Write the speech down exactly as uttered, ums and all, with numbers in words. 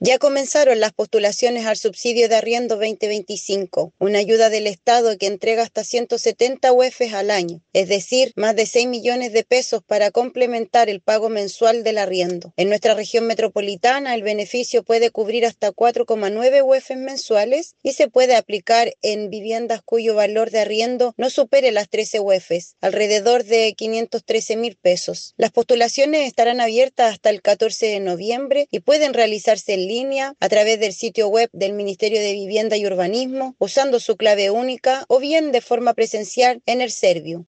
Ya comenzaron las postulaciones al subsidio de arriendo veinte veinticinco, una ayuda del Estado que entrega hasta ciento setenta U Efes al año, es decir, más de seis millones de pesos para complementar el pago mensual del arriendo. En nuestra región metropolitana, el beneficio puede cubrir hasta cuatro coma nueve U Efes mensuales y se puede aplicar en viviendas cuyo valor de arriendo no supere las trece U Efes, alrededor de quinientos trece mil pesos. Las postulaciones estarán abiertas hasta el catorce de noviembre y pueden realizarse en línea a través del sitio web del Ministerio de Vivienda y Urbanismo, usando su clave única o bien de forma presencial en el Serviu.